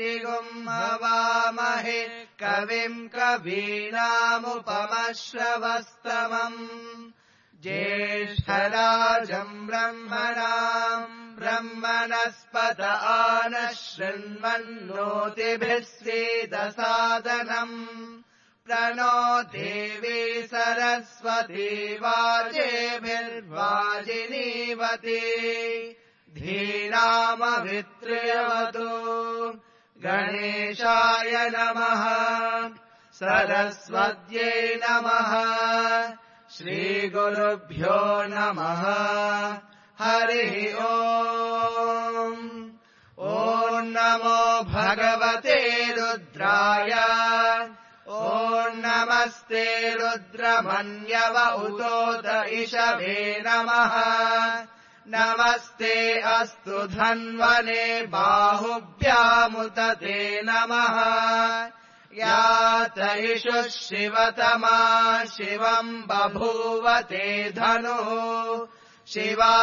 प्रतिगुम् हवामहे कविम् कवीनामुपमश्रवस्तमम् ज्येष्ठराजम् ब्रह्मणाम् ब्रह्मणस्पत आनः शृण्वन्नोतिभिः सीदसादनम् प्रणो देवी सरस्वती वाजेभिर्वाजिनीवती धीनामभित्र्यवतु गणेशाय नमः सरस्वत्यै नमः श्रीगुरुभ्यो नमः हरिः ओम् ॐ नमो भगवते रुद्राय ॐ नमस्ते रुद्रमन्यव उतोत इषवे नमः नमस्ते अस्तु धन्वने बाहुभ्यामुतते नमः यात इषुः शिवतमा शिवम् बभूवते धनुः शिवा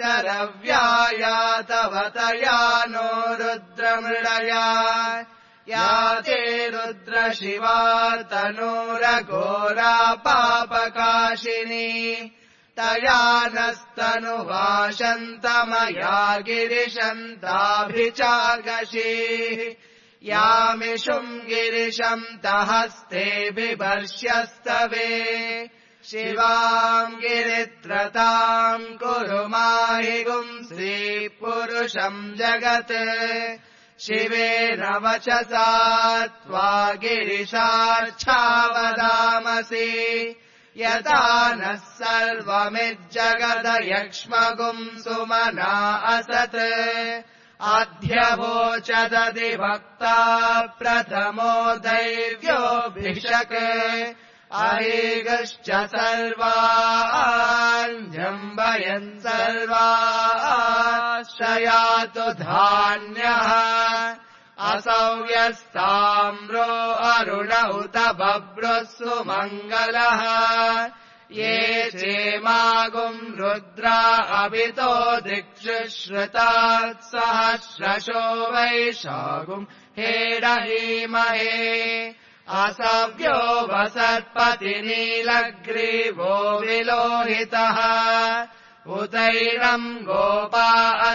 शरव्यायातवतया नो रुद्रमृडया याते रुद्रशिवा तनूरघोरा पापकाशिनी तया नस्तनुवाशन्तमया गिरिशन्ताभिचागशीः यामिषुम् गिरिशम् तहस्ते बिभर्ष्यस्तवे शिवाम् गिरित्रताम् कुरु माहि गुंसि पुरुषम् जगत् शिवेन वचसा त्वा गिरिशार्च्छावदामसि यदा नः सर्वमिज्जगदयक्ष्मगुम् सुमना असत् अध्यवोचदधिभक्ता प्रथमो दैव्योऽभिषक् अहेगश्च सर्वान् जम्बयन् सर्वाश्रयातु धान्यः असौव्यस्ताम्रो अरुण उत बभ्रुः सुमङ्गलः ये चेमागुम् रुद्रा अभितो दिक्षु श्रुतात् सहस्रशो वैशागुम् हेडहीमहे असव्यो वसत्पति नीलग्रीवो विलोहितः उतैनम् गोपा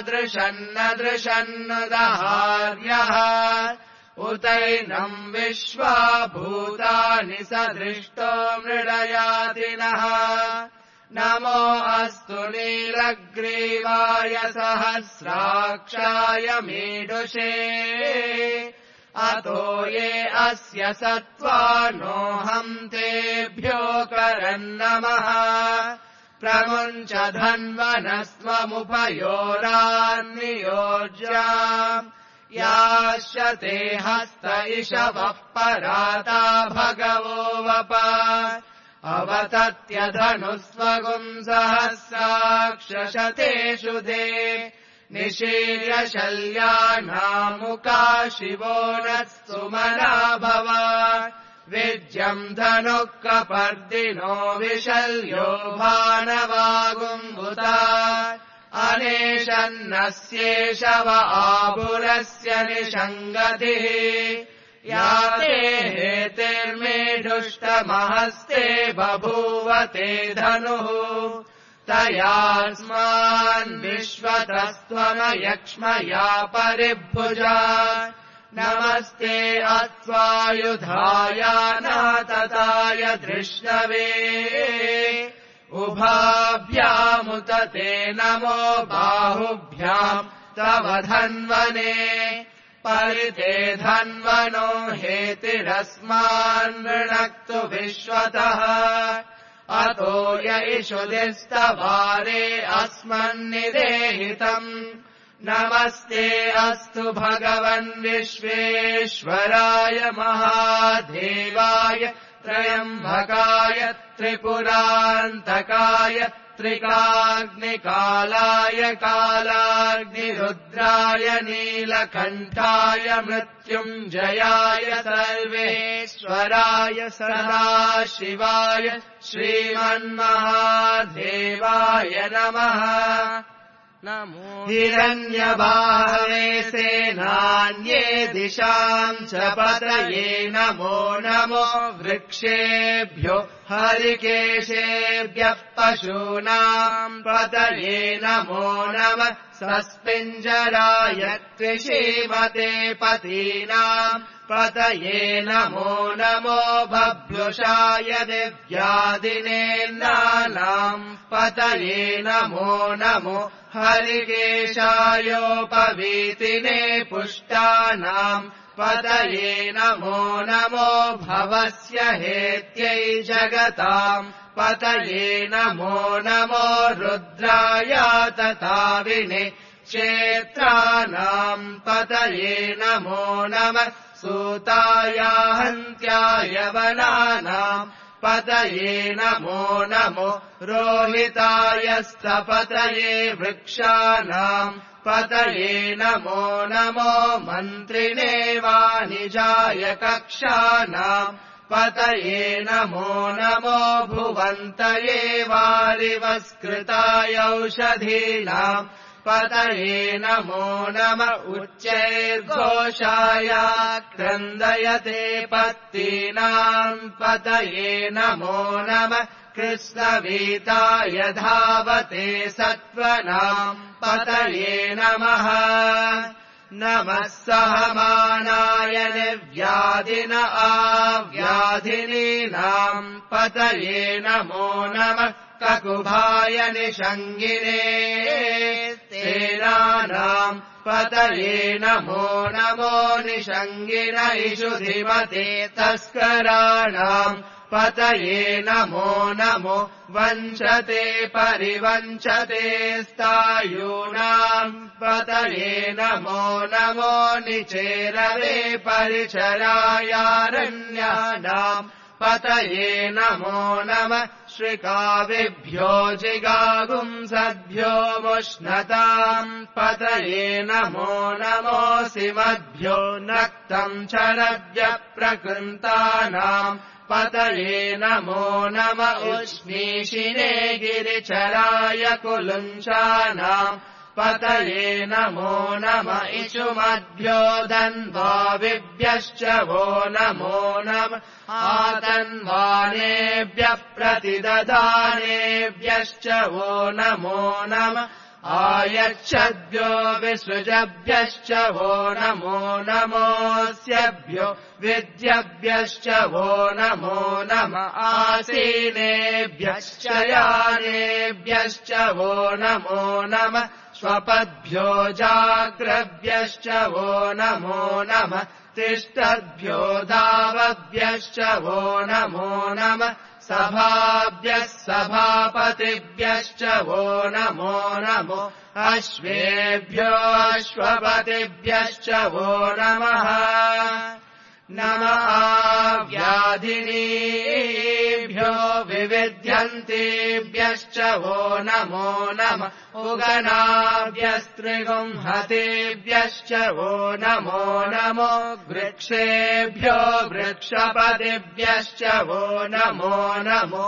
अदृशन्नदृशन्नुदहार्यः उतैनम् विश्वा भूतानि सदृष्टो मृडयातिनः नमो अस्तु नीलग्रीवाय सहस्राक्षाय मीडुषे अतो ये अस्य सत्त्वानोऽहम् तेभ्यो करन्नमः प्रमुञ्च धन्वनस्त्वमुपयोरान्नियोज्या याश्यते हस्त इषवः पराता भगवो वप अवतत्यधनुस्त्वगुम् सहस्राक्षशतेषु दे निशीर्य शल्यानामुका शिवो नः सुमना भव विज्यम् धनुः कपर्दिनो विशल्यो भानवागुम्बुता अनेशन्नस्येषव आपुरस्य निषङ्गतिः याते हेतिर्मेढुष्टमहस्ते बभूवते धनुः तयास्मान् विश्वतस्त्वमयक्ष्मया परिभुजा नमस्ते अत्वायुधाय नातताय धृष्णवे उभाभ्यामुतते नमो बाहुभ्याम् तव धन्वने परिते धन्वनो हेतिरस्मान् नृणक्तु विश्वतः अतो य इषुदिस्तवारे अस्मन्निदेहितम् नमस्ते अस्तु भगवन् विश्वेश्वराय महादेवाय त्रयम्बकाय त्रिपुरान्तकाय त्रिकाग्निकालाय कालाग्निरुद्राय नीलकण्ठाय मृत्युञ्जयाय सर्वेश्वराय सदाशिवाय श्रीमन्महादेवाय नमः नमो हिरण्यबाहवे सेनान्ये दिशाम् च पतये नमो नमो वृक्षेभ्यो हरिकेशेभ्यः पशूनाम् पतये नमो नमः सस्पिञ्जराय कृषीमते पतीनाम् पतये नमो नमो बभ्रुषाय दिव्यादिनेन्नानाम् पतये नमो नमो हरिकेशायोपवीतिने पुष्टानाम् पतये नमो नमो भवस्य हेत्यै जगताम् पतये नमो नमो रुद्राय तथाविने क्षेत्राणाम् पतये नमो नमः सूताय हन्त्याय वनानाम् पतये नमो नमो रोहिताय स्थपतये वृक्षाणाम् पतये नमो नमो मन्त्रिणे वाणिजाय कक्षाणाम् पतये नमो नमो भुवन्तये वारिवस्कृताय औषधीनाम् पतये नमो नमः उच्चैर्घोषाय क्रन्दयते पत्तीनाम् पतये नमो नमः कृष्णवीताय धावते सत्त्वनाम् पतये नमः नमः सहमानाय निर्व्याधिन आव्याधिनीनाम् पतये नमो नमः ककुभाय निषङ्गिने सेनानाम् पतये नमो नमो निषङ्गिन इषुधिमते तस्कराणाम् पतये नमो नमो वञ्चते परिवञ्चते स्तायूनाम् पतये नमो नमो निचेरवे परिचरायारण्यानाम् पतये नमो नमः श्रिकाविभ्यो जिगागुंसद्भ्यो मुष्णताम् पतये नमो नमोऽसिमद्भ्यो नक्तम् चरद्भ्यः प्रकृन्तानाम् पतये नमो नम उष्णीषिणे गिरिचराय कुलुञ्चानाम् पतये नमो नम इषुमद्भ्यो धन्वाविभ्यश्च वो नमो नम आतन्वानेभ्यः प्रतिदधानेभ्यश्च वो नमो नम आयच्छद्भ्यो विसृजभ्यश्च वो नमो नमोऽस्यभ्यो विद्यभ्यश्च वो नमो नम आसीनेभ्यश्च यानेभ्यश्च वो नमो नम स्वपद्भ्यो जाग्रभ्यश्च वो नमो नम तिष्ठद्भ्यो धावभ्यश्च वो नमो नम सभाभ्यः सभापतिभ्यश्च वो नमो नमो अश्वेभ्यो अश्वपतिभ्यश्च वो नमः नमः व्याधिनीभ्यो विविध्यन्तेभ्यश्च वो नमो नमः उगनाभ्यस्त्रिगुंहतेभ्यश्च वो नमो नमो वृक्षेभ्यो वृक्षपतिभ्यश्च वो नमो नमो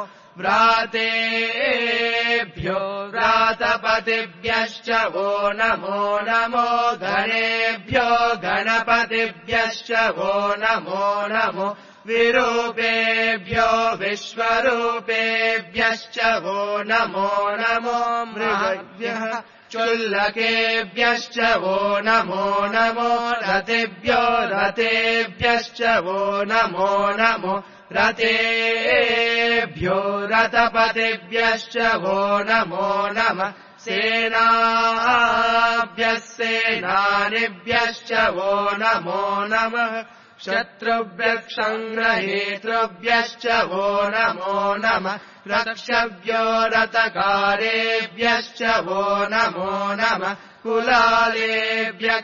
व्रातेभ्यो व्रातपतिभ्यश्च वो नमो नमो गणेभ्यो गणपतिभ्यश्च वो नमो नमो विरूपेभ्यो विश्वरूपेभ्यश्च वो नमो नमो मृगभ्यः चुल्लकेभ्यश्च वो नमो नमो रतेभ्यो रतेभ्यश्च वो नमो नमो रतेभ्यो रथपतिभ्यश्च वो नमो नमः सेनाभ्यः सेनानिभ्यश्च वो नमो नमः शत्रुभ्यः संग्रहेतृभ्यश्च वो नमो नमः रक्षभ्यो रथकारेभ्यश्च वो नमो नमः कुलालेभ्यः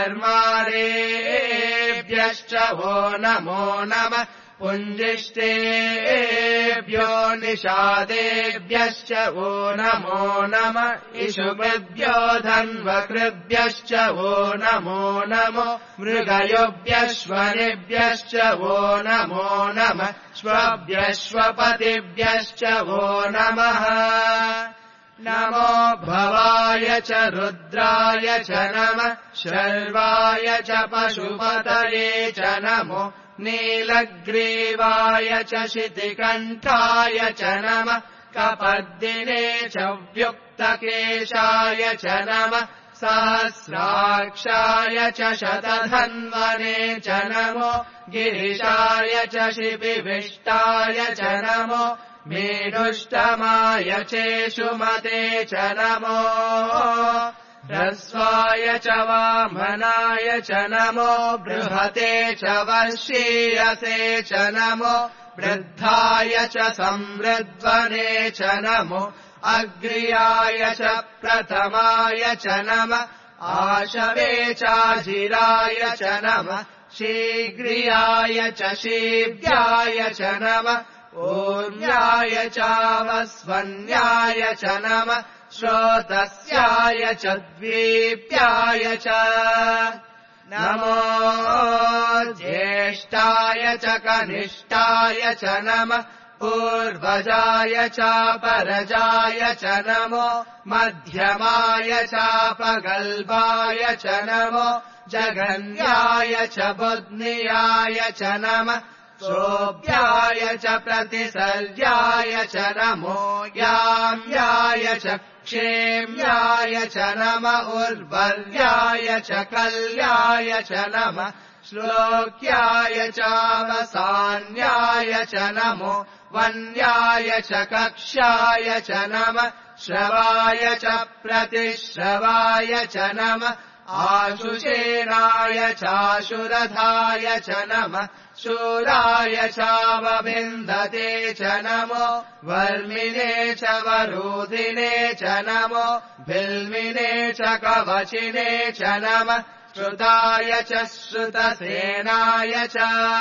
कर्मारेभ्यश्च वो नमो नमः पुञ्जिष्टेभ्यो निषादेभ्यश्च वो नमो नमः इषुभ्यो धन्वकृभ्यश्च वो नमो नमो मृगयोभ्यश्वनेभ्यश्च वो नमो नमः श्वभ्यश्वपतिभ्यश्च वो नमः नमो भवाय च रुद्राय च नमः शर्वाय च पशुपतये च नमो नीलग्रीवाय च शितिकण्ठाय च नमः कपर्दिने च व्युक्तकेशाय च नमः सहस्राक्षाय च शतधन्वने च नमो गिरिशाय च शिबिविष्टाय च नमो मेढुष्टमाय चेषुमते च नमो ह्रस्वाय च वामनाय च नमो बृहते च वर्षीयसे च नमो वृद्धाय च संवृद्ध्वने च नमो अग्र्याय च प्रथमाय च नमः आशवे चाजिराय च नमः शीघ्रियाय च शीघ्राय च नमः ऊर्म्याय चावस्वन्याय च नमः श्रोतस्याय च द्वीप्याय च नमो ज्येष्ठाय च कनिष्ठाय च नमः पूर्वजाय चापरजाय च नमो मध्यमाय चापगल्भाय च नमो जगन्याय च बुध्नियाय च नमः शोभ्याय च प्रतिसर्याय च नमो याम्याय च क्षेम्याय च नमः उर्वर्याय च कल्याय च नमः श्लोक्याय चावसान्याय च नमो वन्याय च कक्ष्याय च नमः श्रवाय च प्रतिश्रवाय च नमः आशुषेणाय चाशुरथाय च नमः शूराय चावविन्दते च नमो वर्मिने च वरोधिने च नमो भिल्मिने च कवचिने च नमः श्रुताय च श्रुतसेनाय च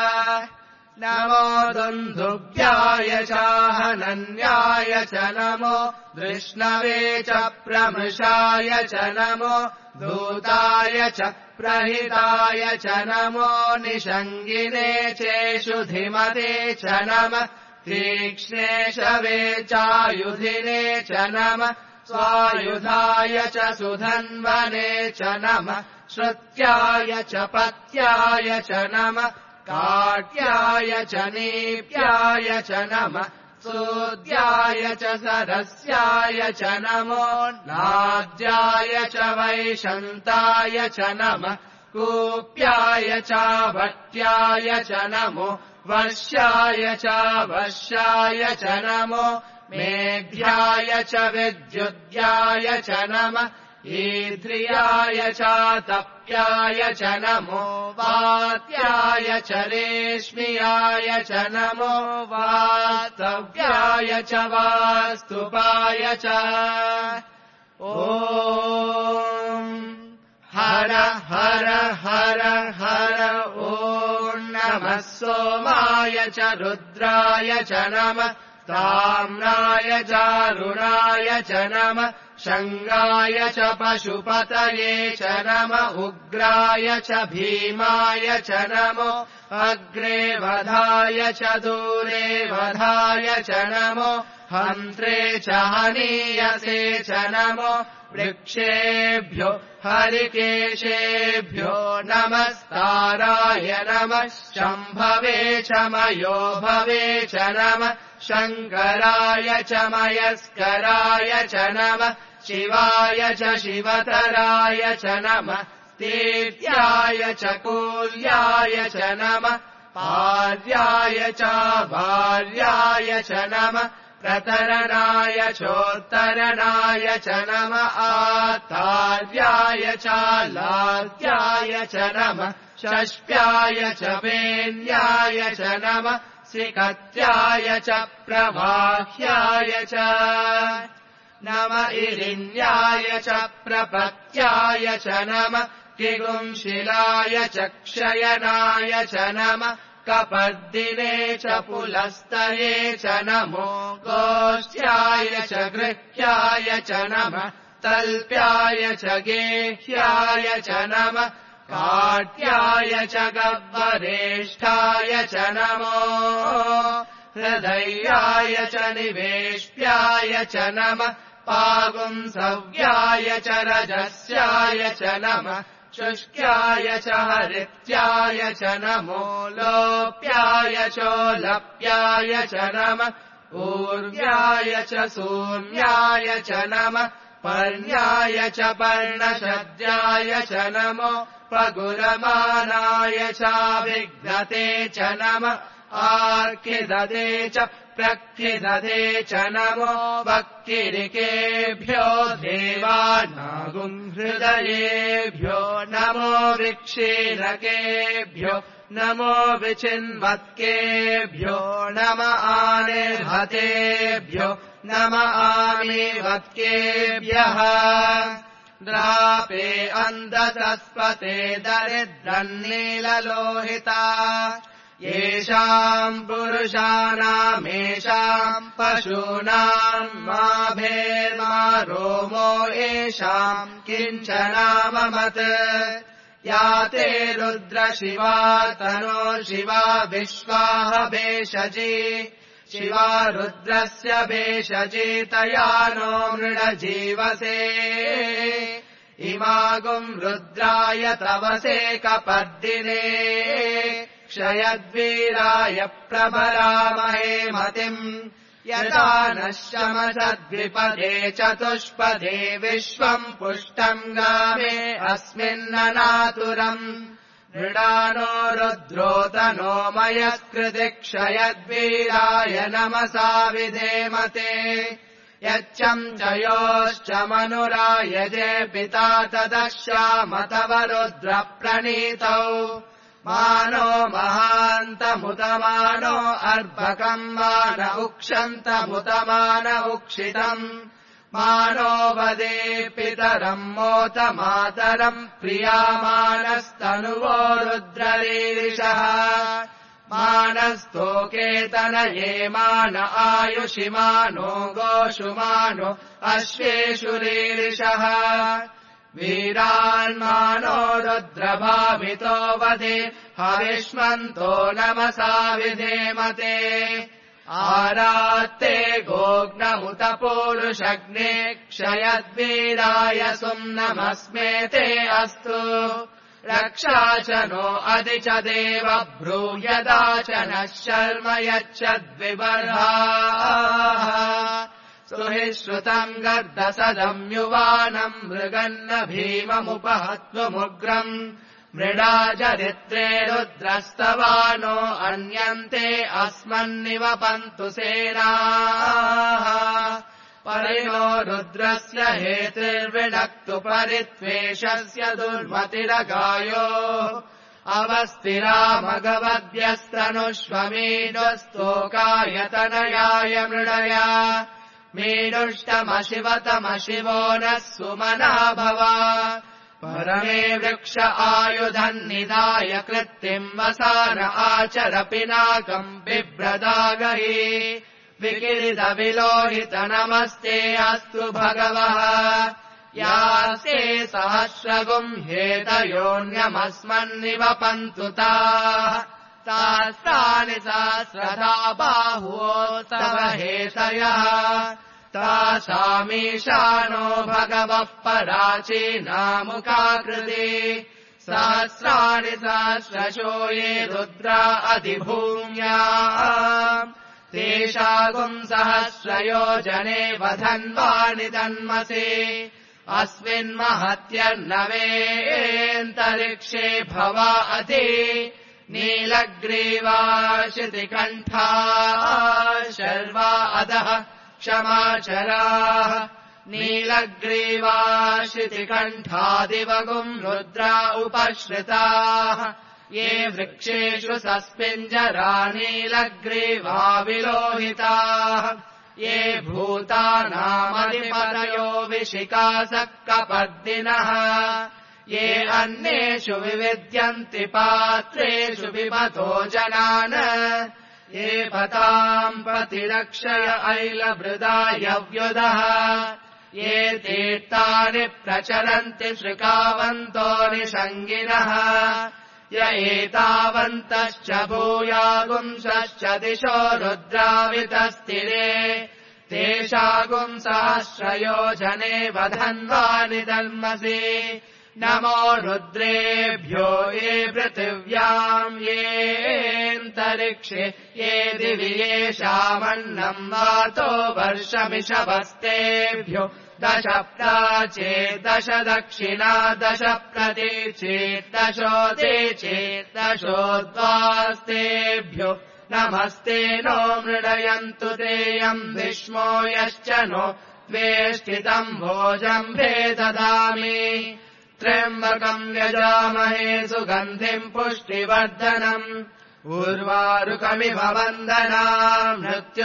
नमो दुन्दुभ्याय चाहनन्याय च नमो धृष्णवे च प्रमृषाय च नमो दूताय च प्रहिताय च नमो निषङ्गिने चेषुधिमते च नमः तीक्ष्णे शवे चायुधिने च नमः स्वायुधाय च सुधन्वने च नमः श्रुत्याय च पत्याय च नमः काट्याय च नीप्याय च नमः सूद्याय च सरस्याय च नमो नाद्याय च वैशन्ताय च नमः कूप्याय च भट्याय च नमो वर्ष्याय च वश्याय च नमो मेघ्याय च विद्युद्याय च नमः ईद्रियाय चातप्याय च नमो वात्याय च रेश्मियाय च नमो वास्तव्याय च वास्तुपाय च ॐ हर हर हर हर ॐ नमः सोमाय च रुद्राय च नमः ताम्राय चारुणाय च नमः शङ्गाय च पशुपतये च नमः उग्राय च भीमाय च नमो अग्रे वधाय च दूरे वधाय च नमो हन्त्रे च हनीयसे च नमो वृक्षेभ्यो हरिकेशेभ्यो नमस्ताराय नमः शम्भवे च मयोभवे च नमः शङ्कराय च मयस्कराय च नमः शिवाय च शिवतराय च नमः तीर्थ्याय च कूल्याय च नमः पार्याय च भार्याय च नमः प्रतरणाय चोत्तरणाय च नमः आतार्याय च लाद्याय च नमः षष्प्याय च वेन्याय च नमः श्रीकत्याय च प्रवाह्याय च नमः इलिन्याय च प्रपत्याय च नमः किगुंशिलाय च क्षयनाय च नमः कपर्दिने च पुलस्तये च नमो गोष्ठ्याय च गृह्याय च नमः तल्प्याय च गेह्याय च नमः काट्याय च गह्वरेष्ठाय च नमो हृदयाय च निवेश्याय च नमः पागुंसव्याय च रजस्याय च नमः शुष्क्याय च हरित्याय च नमो लोप्याय चोलप्याय च नमः ऊर्व्याय च सूर्याय च नमः पर्ण्याय च पर्णशद्याय च नमो पगुरमानाय चाभिघ्नते च नमः आर्किदते च प्रक्षिदते च नमो वक्किरिकेभ्यो देवानागुंहृदयेभ्यो नमो विक्षीरकेभ्यो नमो विचिन्वत्केभ्यो नम आनिर्हतेभ्यो नम आमीवत्केभ्यः द्रापे अन्धसस्पते दरिद्रन्नीललोहिता येषाम् पुरुषाणामेषाम् पशूनाम् मा भेर्मा रोमो येषाम् किञ्चनाममत् या ते रुद्रशिवा तनो शिवा विश्वाह भेषजी शिवा रुद्रस्य भेषजी तया नो मृडजीवसे इमागुम् रुद्राय तवसे कपर्दिने क्षयद्वीराय प्रभरामहे मतिम् यदा नश्यमसद्विपदे चतुष्पदे विश्वम् पुष्टम् गामे अस्मिन्ननातुरम् मृडानो रुद्रोतनो मयस्कृति क्षयद्वीराय नमसा विधेमते यच्चम् च योश्च मनुरायजे पिता तदश्याम तव रुद्रप्रणीतौ मानो महान्तमुतमानो अर्भकम् मान उक्षन्तमुतमान उक्षितम् मानो वदे पितरम् मोत मातरम् प्रियामानस्तनुवो रुद्ररीरिषः मानस्तोकेतनये मान आयुषिमानो गोषुमानो अश्वेषु रीरिषः वीरान्मानो रुद्रभावितो वदे हविष्मन्तो नमसा विधेमते आरात्ते गोग्नमुत पूरुषग्ने क्षयद्वीराय सुम्नमस्मेते अस्तु रक्षा च नो अधि च देव ब्रूयदा च नः शर्म यच्छद्विबर्हाः सुहि श्रुतम् गर्दसदम् युवानम् मृगन्न भीममुपहत्वमुग्रम् मृडाजरित्रे रुद्रस्तवानो अन्यन्ते अस्मन्निवपन्तु सेनाः परिणो रुद्रस्य हेतिर्विणक्तु परित्वेषस्य दुर्मतिरगायो अवस्थिरामगवद्यस्तनुष्वमीनुस्तोकायतनयाय मृडया मीनुष्टमशिवतमशिवो नः सुमना भवा परमे वृक्ष आयुधन्निधाय कृत्तिम् वसान आचर पिनाकम् बिभ्रदागहि विकिरितविलोहित नमस्ते अस्तु भगवः यास्ते सहस्रगुम् हेतयोऽन्यमस्मन्निवपन्तु ताः तास्तानि सहस्रधा बाहुवो तव हेतयः तासामीशानो भगवः पराचीनामुखाकृति सहस्राणि सहस्रशो ये रुद्रा अधिभूम्या तेषागुम् सहस्रयोजने वधन्वानि तन्मसे अस्मिन्महत्यर्नवेऽन्तरिक्षे भवा अति नीलग्रीवाशितिकण्ठा शर्वा अधः क्षमाचराः नीलग्रीवाशितिकण्ठादिवगुम् रुद्रा उपश्रिताः ये वृक्षेषु सस्मिञ्जरा नीलग्रीवा विलोहिताः ये भूतानामधिपतयो विशिकासः कपर्दिनः ये अन्येषु विविद्यन्ति पात्रेषु विपतो जनान् ये पताम् प्रतिरक्षय ऐलभृदायव्युदः ये तीर्थानि प्रचरन्ति श्रिकावन्तो निषङ्गिनः य एतावन्तश्च भूयागुंसश्च दिशो रुद्रावितस्तिरे तेषागुम् सहस्रयोजने वधन्वानि धर्मसि नमो रुद्रेभ्यो ये पृथिव्याम् येऽन्तरिक्षे ये दिवि येषामन्नम् वातो वर्षमिषवस्तेभ्यो 10 प्राचेत् 10 दक्षिणा 10 प्रतीचेत् 10 10 नमस्ते नो मृडयन्तु तेऽयम् विष्मो यश्च नो द्वेष्टितम् भोजम्भे ददामि त्र्यम्बकम् यजामहे सुगन्धिम् पुष्टिवर्धनम् उर्वारुकमिव वन्दनाम्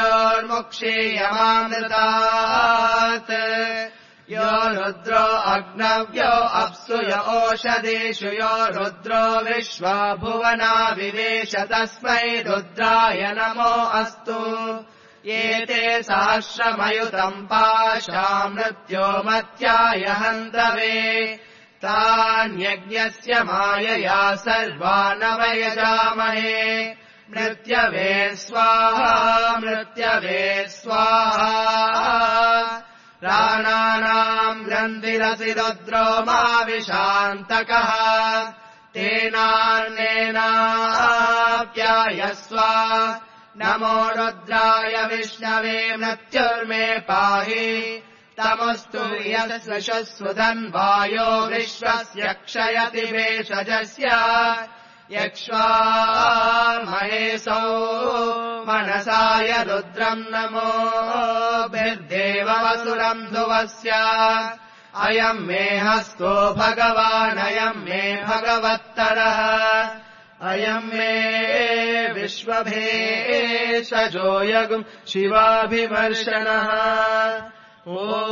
मृत्योर्मुक्षीयमामृतात् यो रुद्रो अग्नव्यो अप्सु य ओषधीषु यो रुद्रो विश्वा भुवना विवेश तस्मै रुद्राय नमो अस्तु एते सहस्रमयुतम् पाशा मृत्यो मत्याय हन्तवे तान्यज्ञस्य मायया सर्वानवयजामहे मृत्यवे स्वाहा मृत्यवे स्वाहा प्राणानाम् ग्रन्थिरसि रुद्रो माविशान्तकः तेनान्नेनाप्यायस्व नमो रुद्राय विष्णवे मृत्युर्मे पाहि तमस्तु यस्वशस्वधन्वायो विश्वस्य क्षयति भेषजस्य यक्ष्वा महेशो मनसाय रुद्रम् नमो भिर्देववसुरम् ध्रुवस्य अयम् मे हस्तो भगवानयम् मे भगवत्तरः अयम् मे विश्वभेषजो यगुम् शिवाभिमर्शनः ॐ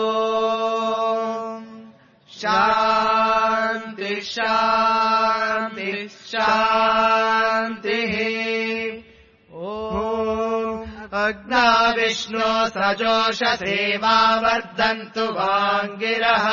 शान्ति शान्ति शान्तिः ॐ अग्ना विष्णो सजोषसेवा वर्धन्तु वाङ्गिरः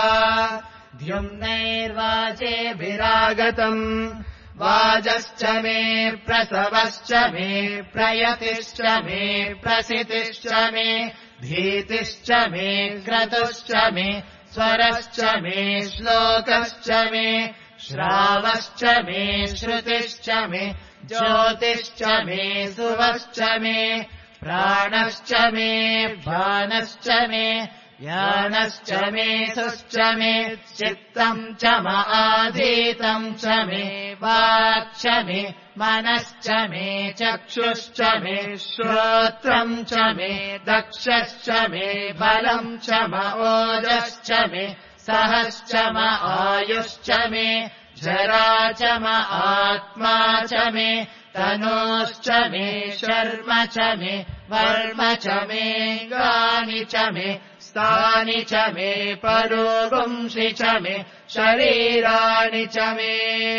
द्युम्नैर्वाचेभिरागतम् वाजश्च मे प्रसवश्च मे प्रयतिश्च मे प्रसितिश्च मे भीतिश्च मे क्रतुश्च मे स्वरश्च मे श्लोकश्च मे श्रावश्च मे श्रुतिश्च मे ज्योतिश्च मे सुवश्च मे प्राणश्च मे भानश्च मे ज्ञानश्च मे सुश्च मे चित्तम् च आधीतम् च मे वाक् मे मनश्च मे चक्षुश्च मे श्रोत्रम् च मे दक्षश्च मे बलम् च ओजश्च मे सहश्च आयुश्च मे जरा च आत्मा च मे तनोश्च मे शर्म च मे वर्म च मे गानि च मे स्थानि च मे परोगुंसि च मे शरीराणि च मे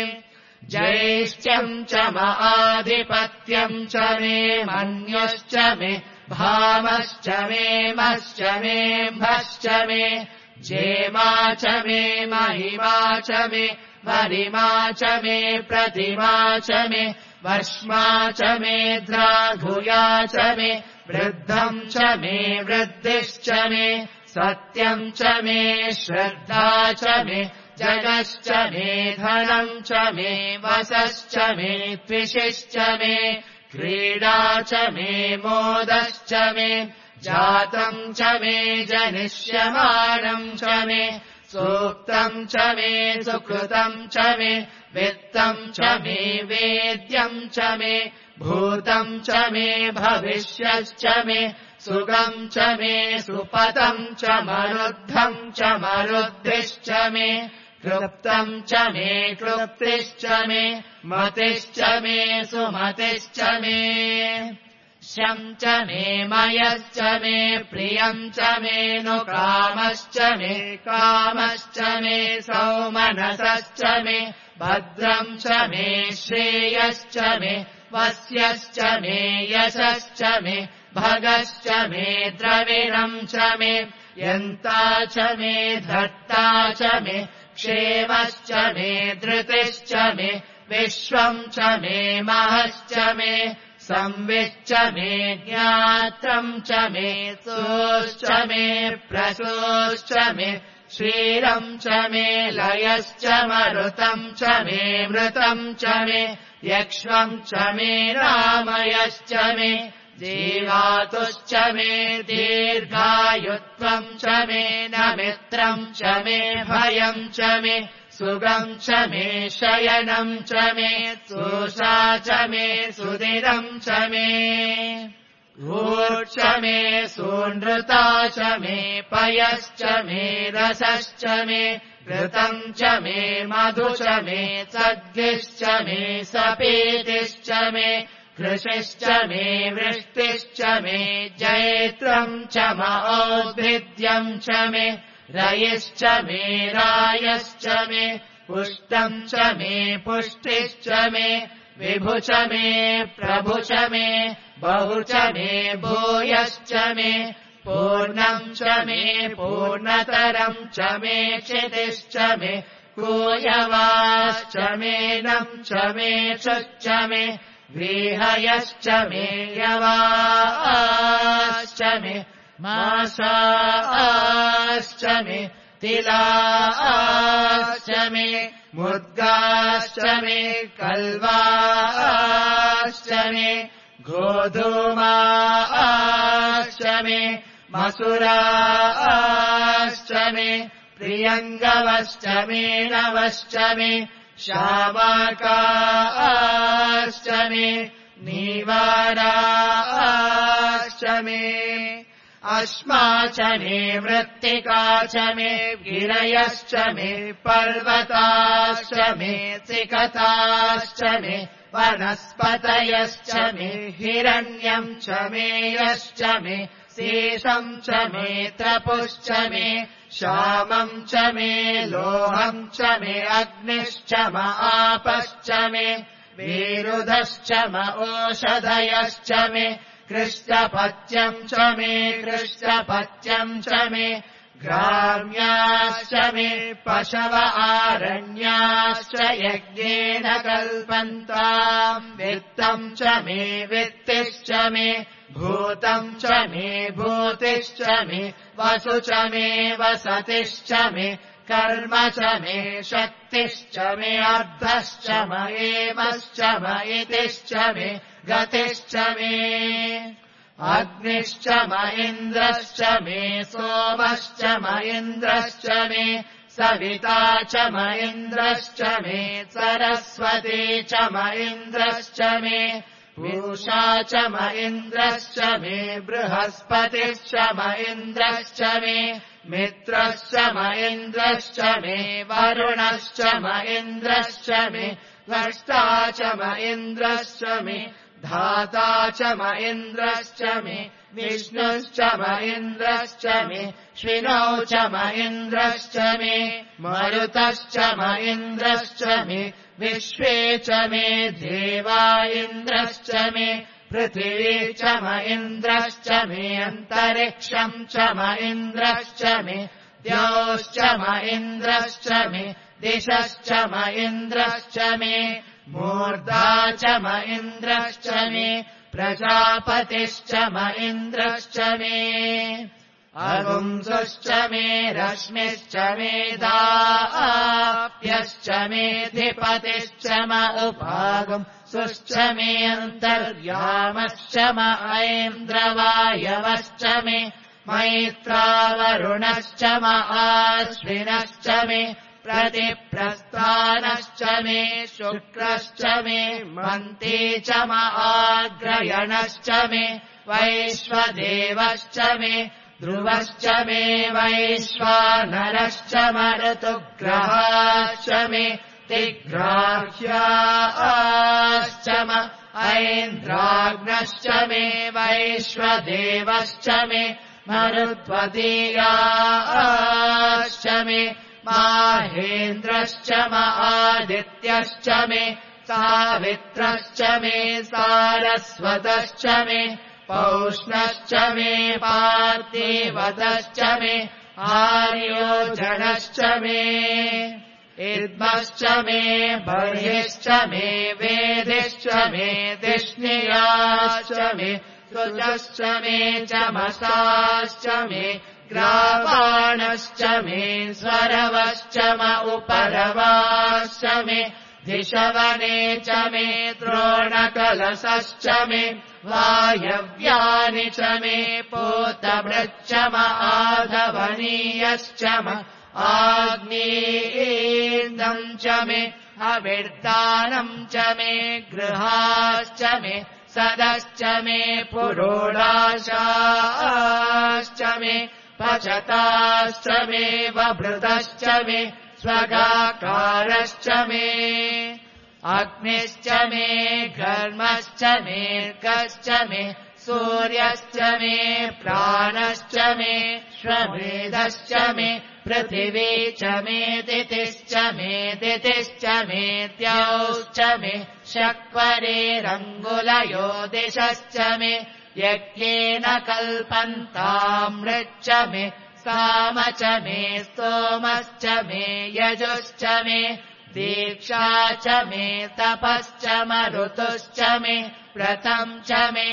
जैष्ठ्यम् च आधिपत्यम् च मे मन्यश्च मे भामश्च मे मश्च मे भश्च मे जेमा च मे महिमा च मे वरिमा च मे प्रतिमा च मे वर्ष्मा च मे द्राघुया च मे वृद्धम् च मे वृद्धिश्च मे सत्यम् च मे श्रद्धा च मे जगश्च मे धनम् च मे वसश्च मे त्विषिश्च मे क्रीडा च मे मोदश्च मे जातम् च मे जनिष्यमानम् च मे सूक्तम् च मे सुकृतम् च मे वित्तम् च मे वेद्यम् च मे भूतम् च मे भविष्यश्च मे सुगम् च मे सुपतम् च मरुद्धम् च मरुद्धिश्च मे क्लृप्तम् च मे क्लृप्तिश्च मे मतिश्च मे सुमतिश्च मे शम् च मे मयश्च मे प्रियम् च मे नु कामश्च मे कामश्च मे सौमनसश्च मे भद्रम् च मे श्रेयश्च मे वस्यश्च मे यशश्च मे भगश्च मे द्रविणम् च मे यन्ता च मे धर्ता च मे क्षेमश्च मे धृतिश्च मे विश्वम् च मे महश्च मे संविच्च मे ज्ञात्रम् च मे सोश्च मे प्रसोश्च मे क्षीरम् च मे लयश्च मरुतम् च मे मृतम् च मे यक्ष्मम् च मे रामयश्च मे जीवातुश्च मे दीर्घायुत्वम् च मे न मित्रम् च मे भयम् च मे सुगम् च मे शयनम् च मे सोषा च मे सुदिरम् च मे ऊर्च मे सूनृता च मे पयश्च मे रसश्च मे घृतम् च मे मधु च मे सद्भिश्च मे सपीतिश्च मे कृषिश्च मे वृष्टिश्च मे जैत्रम् च मौद्भिद्यम् च मे रयिश्च मे रायश्च मे पुष्टम् च मे पुष्टिश्च मे विभु च मे प्रभु च मे बहु च मे भूयश्च मे पूर्णम् च मे पूर्णतरम् च मे क्षितिश्च मे कूयवाश्च मे नम् च मे च मे व्रीहयश्च मे यवाश्च मे माशाश्च मे तिलाश्च मे मुद्गाश्च मे कल्वाश्च मे गोधूमाश्च मे मसुराश्च मे प्रियङ्गवश्च मे नवश्च मे शावाकाश्च मे नीवाराश्च मे अश्मा च मे मृत्तिका च मे गिरयश्च मे पर्वताश्च मे सिकताश्च मे वनस्पतयश्च मे हिरण्यम् च मे यश्च मे शेषम् च मे त्रपुश्च मे श्यामम् च मे लोहम् च मे अग्निश्च म आपश्च मे विरुधश्च म ओषधयश्च मे कृष्णपत्यम् च मे कृष्णपत्यम् च मे ग्राम्याश्च मे पशव आरण्याश्च यज्ञेन कल्पन्ताम् वित्तम् च मे वित्तिश्च मे भूतम् च मे भूतिश्च मे वसु च मे वसतिश्च मे कर्म च मे शक्तिश्च मे अर्धश्च म एमश्च म इतिश्च मे गतिश्च मे अग्निश्च म इन्द्रश्च मे सोमश्च म इन्द्रश्च मे सविता च म इन्द्रश्च मे सरस्वती च म इन्द्रश्च मे पूषा च म इन्द्रश्च मे बृहस्पतिश्च म इन्द्रश्च मे मित्रश्च म इन्द्रश्च मे वरुणश्च म इन्द्रश्च मे वष्टा च म इन्द्रश्च मे धाता च म इन्द्रश्च मे विष्णुश्च म इन्द्रश्च मे श्विनौ च म इन्द्रश्च मे मरुतश्च म इन्द्रश्च मे विश्वे च मे देवा इन्द्रश्च मे पृथिवी च म इन्द्रश्च मे अन्तरिक्षम् च म इन्द्रश्च मे द्यौश्च म इन्द्रश्च मे दिशश्च म इन्द्रश्च मे मूर्धा च म इन्द्रश्च मे प्रजापतिश्च म इन्द्रश्च मे अगुंसुश्च मे रश्मिश्च मे दाप्यश्च मे धिपतिश्च म उपागुंसुश्च मे अन्तर्यामश्च म ऐन्द्रवायवश्च मे मैत्रावरुणश्च म आश्विनश्च मे प्रतिप्रस्थानश्च मे शुक्रश्च मे मन्ती च म आग्रयणश्च मे वैश्वदेवश्च मे ध्रुवश्च मे वैश्वानरश्च म ऋतुग्रहाश्च मे तिग्राह्याश्च म ऐन्द्राग्नश्च मे वैश्वदेवश्च मे मरुत्वतीयाश्च मे माहेन्द्रश्च म आदित्यश्च मे सावित्रश्च मे सारस्वतश्च मे पौष्णश्च मे पार्थिवतश्च मे आर्योजनश्च मे इद्मश्च मे बर्हिश्च मे वेदिश्च मे दिष्णियाश्च मे सुजश्च मे चमसाश्च मे ग्रावाणश्च मे स्वरवश्च म उपरवाश्च मे धिषवने च मे द्रोणकलशश्च मे वायव्यानि च मे पूतभृच्च म आधवनीयश्च म आग्नेयेन्दम् च मे अविर्दानम् च मे गृहाश्च मे सदश्च मे पुरोडाशाश्च मे पचताश्च मे वभृतश्च मे स्वगाकारश्च मे अग्निश्च मे घर्मश्च मे कश्च मे सूर्यश्च मे प्राणश्च मे श्वमेधश्च मे पृथिवी च मे दितिश्च मे दितिश्च मे द्यौश्च मे शक्वरेरङ्गुलयो दिशश्च मे यज्ञेन कल्पन्तामृच्च मे साम च मे स्तोमश्च मे यजुश्च मे दीक्षा च मे तपश्च मरुतुश्च मे व्रतम् च मे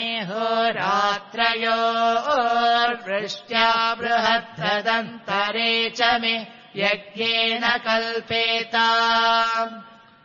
होरात्रयोर्वृष्ट्या बृहद्रदन्तरे च मे यज्ञेन कल्पेताम्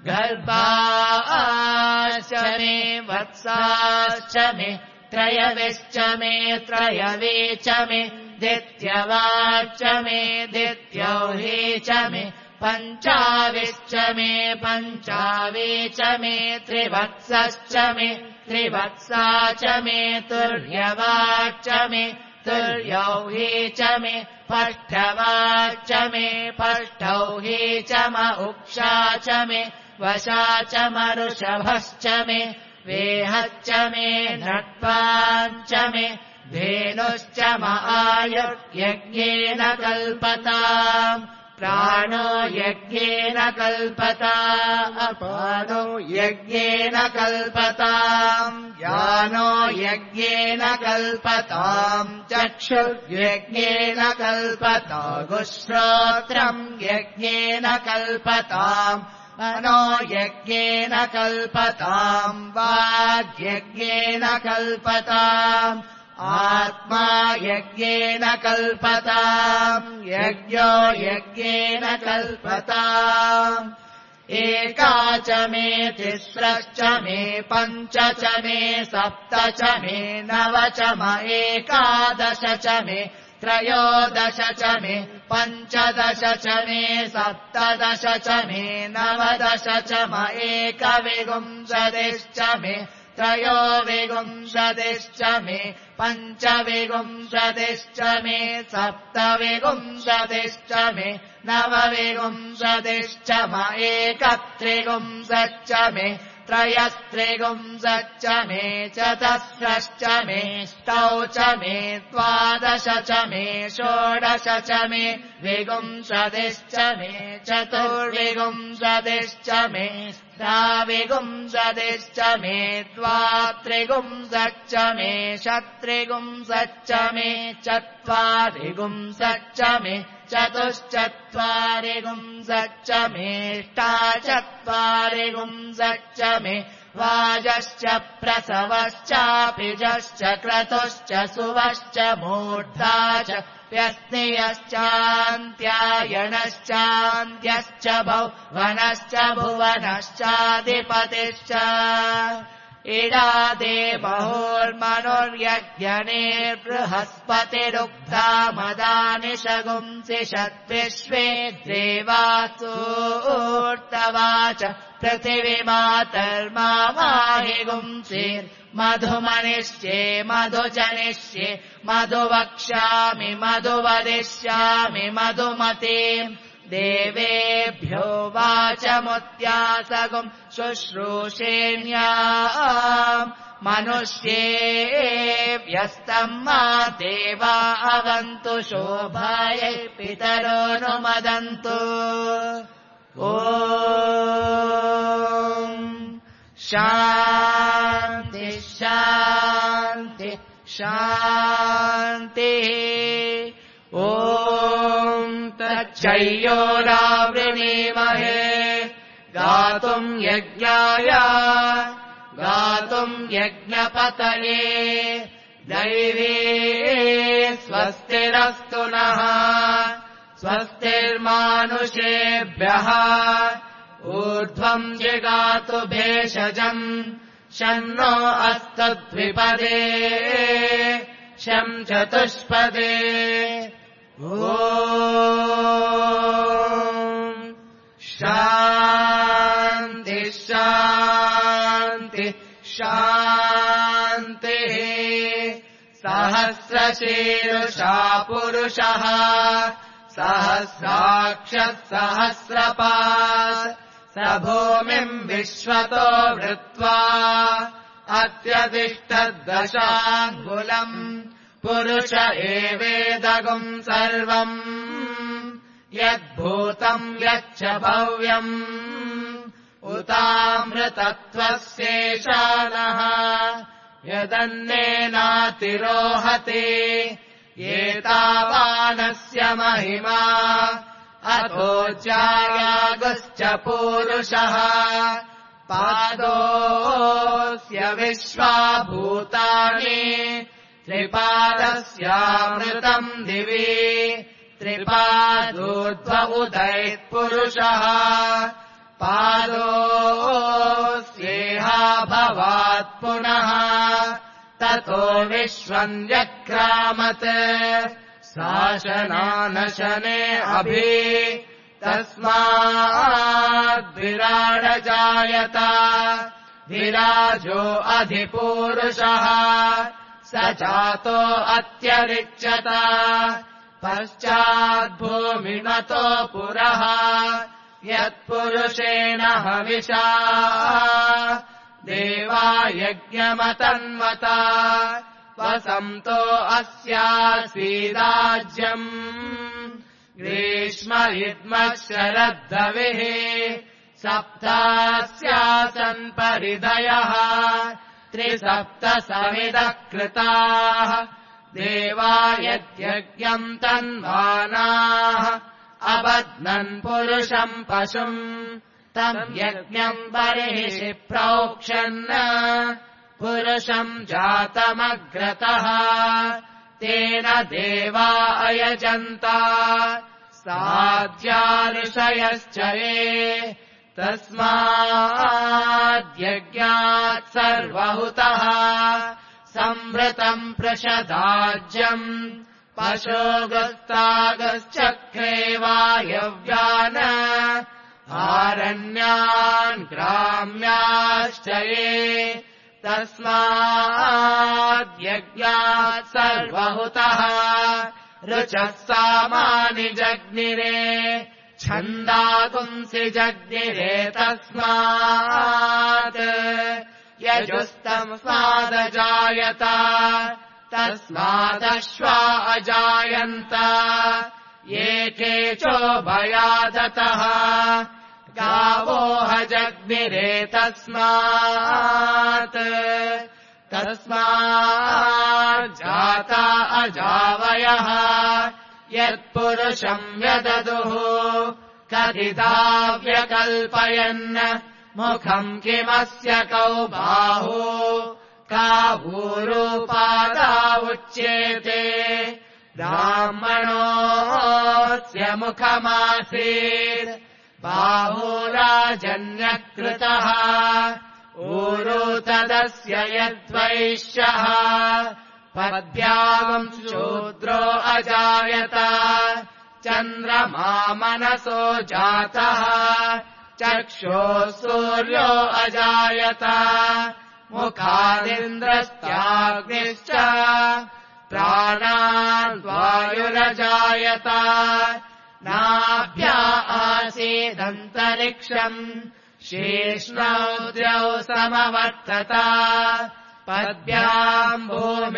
गर्भाश्च मे वत्साश्च मे त्रयविश्च मे त्रयवे च मे दित्यवाच्च मे दित्यौहे च मे पञ्चाविश्च मे पञ्चावे च मे त्रिवत्सश्च मे त्रिवत्सा च मे तुर्यवाच्च मे तुर्यौहे च मे पष्ठवाच्च मे पष्ठौहे च म उक्षा च मे वशा च मरुषभश्च मे वेहच्च मे नट्वाञ्च मे धेनुश्च म आयुर्यज्ञेन कल्पताम् प्राणो यज्ञेन कल्पताम् अपानो यज्ञेन कल्पताम् यानो यज्ञेन कल्पताम् चक्षुर्यज्ञेन कल्पता गुश्रोत्रम् यज्ञेन कल्पताम् मनो यज्ञेन कल्पताम् वाग्यज्ञेन कल्पताम् आत्मा यज्ञेन कल्पताम् यज्ञो यज्ञेन कल्पताम् एका च मे तिस्रश्च मे पञ्च च मे सप्त च मे नव च म एकादश च मे त्रयोदश च मे पञ्चदश च मे सप्तदश च मे नवदश च म एकविंशतिश्च मे त्रयोविंशतिश्च मे पञ्चविंशतिश्च मे सप्तविंशतिश्च मे नवविंशतिश्च म एकत्रिंशच्च मे त्रयस्त्रिंशच्च मे चतस्रश्च मे ष्टौ च मे द्वादश च मे षोडश च मे विंशतिश्च मे चतुर्विंशतिश्च मे षाविंशतिश्च मे द्वात्रिंशच्च मे षट्त्रिंशच्च मे चत्वारिंशच्च मे चतुश्चत्वारिंशच्च मेष्टाचत्वारिंशच्च मे वाजश्च प्रसवश्चापिजश्च क्रतुश्च सुवश्च मूर्धा च व्यस्नियश्चान्त्यायणश्चान्त्यश्च भुवनश्च भुवनश्चाधिपतिश्च इडादे बहोर्मनुर्यज्ञनेर्बृहस्पतिरुक्ता मदानि शगुंसि षद्विश्वे देवासूर्तवाच पृथिवीमातर्माहि गुंसिर्मधुमनिष्ये मधुजनिष्ये मधुवक्ष्यामि मधुवदिष्यामि मधुमतीम् देवेभ्यो वाचमुत्यासगुम् शुश्रूषेण्याम् मनुष्येभ्यस्तम् मा देवा अवन्तु शोभायै पितरो नुमदन्तु ॐ शान्ति शान्ति शान्तिः ॐ तत् तच्चैयोरावृणीमहे गातुम् यज्ञाय गातुम् यज्ञपतये दैवी स्वस्तिरस्तु नः स्वस्तिर्मानुषेभ्यः ऊर्ध्वम् जिगातु भेषजम् शन्नो अस्तद्विपदे शं चतुष्पदे ॐ शान्ति शान्ति शान्तिः सहस्रशीर्षा पुरुषः सहस्राक्षः सहस्रपात् स भूमिम् विश्वतो वृत्वा अत्यतिष्ठद्दशाङ्गुलम् पुरुष एवेदगुम् सर्वम् यद्भूतम् यच्च भव्यम् उतामृतत्वस्येषानः यदन्नेनातिरोहति एतावानस्य महिमा अथो जायागुश्च पूरुषः पादोऽस्य विश्वाभूतानि त्रिपादस्यामृतम् दिवि त्रिपादोर्ध्व उदैः पुरुषः पादोऽस्येहा भवात् पुनः ततो विश्वम् व्यक्रामत् शासनानशने अभि तस्माद्विराडजायत विराजो अधिपूरुषः स जातो अत्यरिच्यत पश्चाद्भूमिमतो पुरः यत्पुरुषेण हविषा देवा यज्ञमतन्वता वसन्तो अस्यासीदाज्यम् ग्रीष्म इद्मः शरद्धविः सप्तास्यासन् परिदयः त्रिसप्तसमिदः कृताः देवा यद्यज्ञम् तन्वानाः अबध्नन् पुरुषम् पशुम् तम् यज्ञम् बर्हिषि प्रोक्षन् पुरुषम् जातमग्रतः तेन देवा अयजन्ता साध्या ऋषयश्च ये तस्माद्यज्ञात् सर्वहुतः संवृतम् पृषदाज्यम् पशोगस्तागश्चक्रे वायव्यान् आरण्यान् ग्राम्याश्च ये तस्माद्यज्ञात् सर्वहुतः ऋचः सामानि जग्निरे छन्दागुंसि जग्निरे तस्मात् यजुस्तस्मादजायत तस्मादश्वा अजायन्त ये केचोभयादतः गावोह जग्निरे तस्मात् जाता अजावयः यत्पुरुषम् व्यददुः कथिताव्यकल्पयन् मुखम् किमस्य कौ बाहु कावूरूपादा उच्येते ब्राह्मणोऽस्य मुखमासीत् बाहुराजन्यकृतः ऊरू तदस्य यद्वैश्यः पद्भ्याम् शूद्रो अजायत चन्द्रमा मनसो जातः चक्षुः सूर्यो अजायत मुखादिन्द्रस्त्याग्निश्च प्राणान् वायुरजायत नाभ्या आसीदन्तरिक्षम् शीर्ष्णौ समवर्तत पद्भ्याम्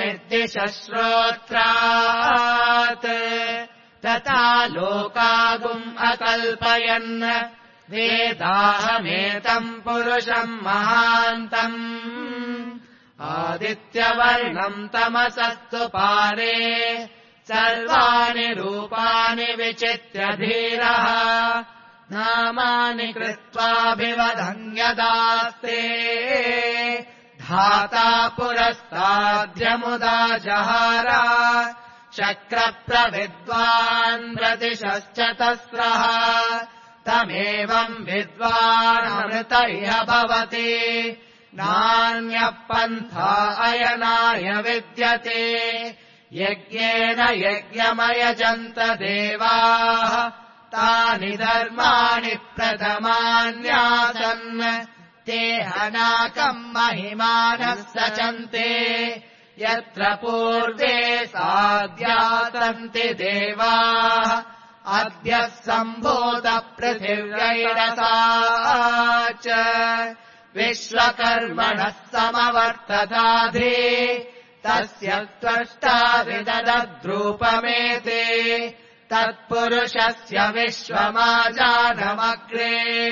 भूमिर्दिशश्रोत्रात् तथा लोकागुम् अकल्पयन् वेदाहमेतम् पुरुषम् महान्तम् आदित्यवर्णम् तमसस्तु पारे सर्वाणि रूपाणि विचित्य धीरः नामानि कृत्वाभिवदन्यदास्ते धाता पुरस्ताद्यमुदा जहार शक्रप्रविद्वान् प्रतिशश्चतस्रः तमेवम् विद्वानमृत इह भवति नान्यः पन्था अयनाय विद्यते यज्ञेन यज्ञमयजन्त देवाः तानि धर्माणि प्रथमान्यासन् ते हनाकम् महिमानः सचन्ते यत्र पूर्वे साध्यासन्ति देवाः अद्य सम्भूतपृथिव्यैरसा च विश्वकर्मणः समवर्तताधि तस्य त्वष्टा विददद्रूपमेते तत्पुरुषस्य विश्वमाजानमग्रे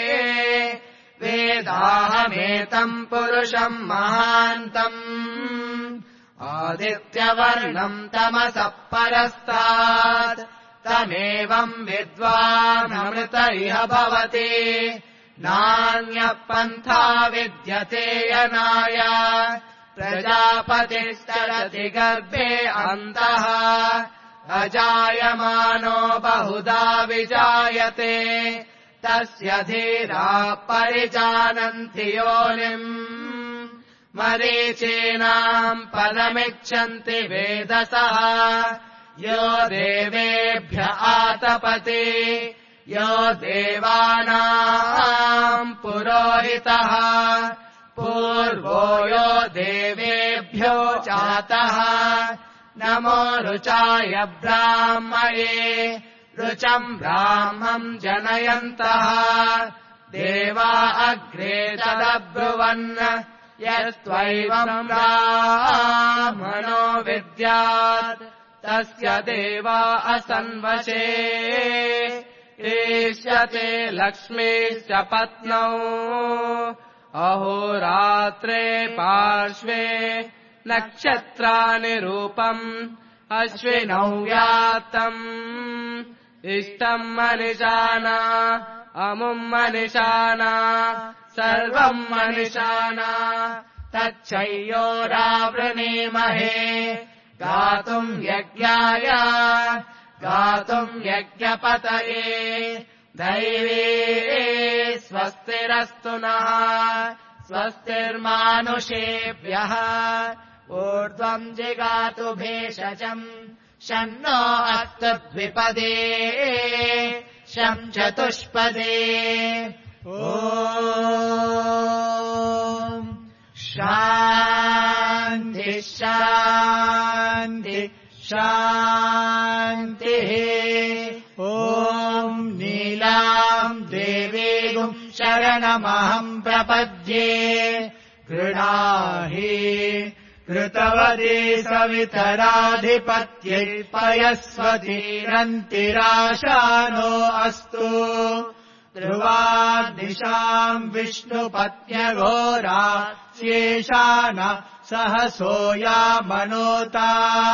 वेदाहमेतम् पुरुषम् महान्तम् आदित्यवर्णम् तमसः परस्तात् तमेवम् विद्वानमृत इह भवति नान्यः पन्था विद्यते यनाय प्रजापतिश्चरति गर्भे अन्तः अजायमानो बहुधा विजायते तस्य धीराः परिजानन्ति योनिम् मरीचीनाम् फलमिच्छन्ति वेदसः यो देवेभ्य आतपति यो देवानाम् पुरोहितः पूर्वो यो देवेभ्यो जातः नमो रुचाय ब्राह्मये रुचम् ब्राह्मम् जनयन्तः देवा अग्रे तदब्रुवन् यस्त्वैवम् ब्राह्मणो विद्यात् तस्य देवा असन्वशे ईष्यते लक्ष्मीश्च पत्नौ अहोरात्रे पार्श्वे नक्षत्राणि रूपम् अश्विनौ व्याप्तम् इष्टम् मनिषाना अमुम् मनिषाना सर्वम् मनिषाना तच्छय्योरावृणीमहे गातुम् यज्ञाय गातुम् यज्ञपतये दैवे स्वस्तिरस्तु नः स्वस्तिर्मानुषेभ्यः ऊर्ध्वम् जिगातु भेषजम् शन्नो अस्तु द्विपदे शं चतुष्पदे ॐ शान्ति शान्ति शान्तिः ॐ नीलाम् देवीम् शरणमहम् प्रपद्ये गृणाहि कृतवती सवितराधिपत्यै पयस्वतीरन्तिराशानो अस्तु ध्रुवादिशाम् विष्णुपत्न्यघोरा शेषान सहसोयामनोता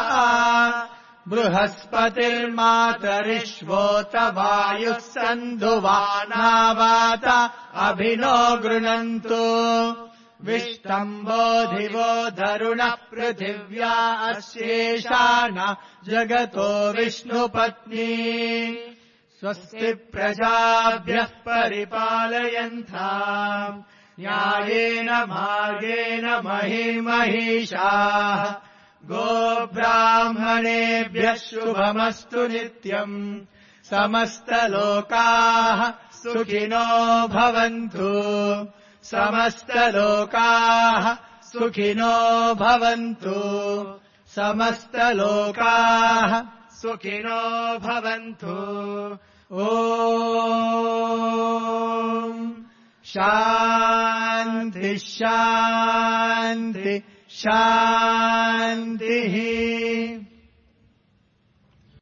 बृहस्पतिर्मातरिष्वोत वायुः सन्धुवानावात अभिनो गृणन्तु विष्टम्भो दिवो धरुणः पृथिव्या अस्येषान जगतो विष्णुपत्नी स्वस्ति प्रजाभ्यः परिपालयन्ताम् न्यायेन मार्गेण महीमहीषाः गोब्राह्मणेभ्यः शुभमस्तु नित्यम् समस्तलोकाः सुखिनो भवन्तु समस्तलोकाः सुखिनो भवन्तु समस्तलोकाः सुखिनो भवन्तु ॐ शान्ति शान्ति शान्तिः